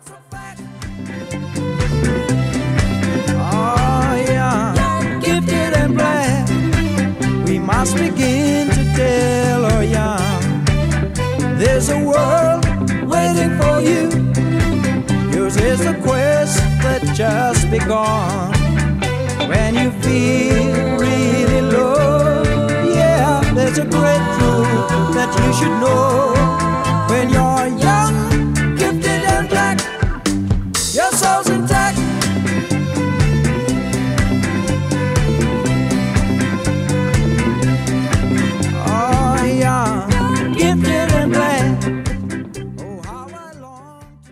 Oh, young, gifted and blessed, we must begin to tell our young. There's a world waiting for you. Yours is the quest that just begun. When you feel really low, yeah, there's a